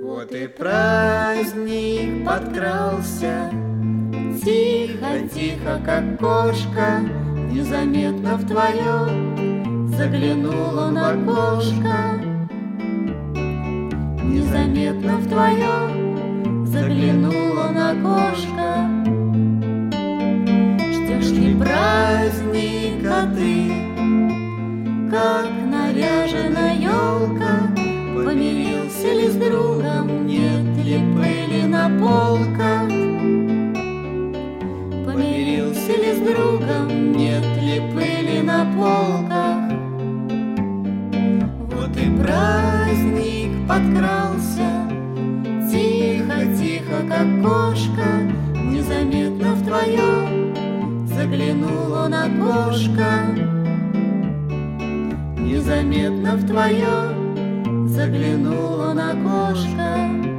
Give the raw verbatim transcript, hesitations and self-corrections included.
Вот и праздник подкрался, тихо-тихо, как кошка, незаметно в твое заглянул он в окошко. Незаметно в твое заглянул он в окошко. Ждешь ли праздника ты, как наряжена елка? Помирился ли с другом, нет ли пыли на полках? Помирился ли с другом, нет ли пыли на полках? Вот и праздник подкрался, тихо-тихо, как кошка, незаметно в твое заглянул он в окошко. Незаметно в твое заглянул он в окошко.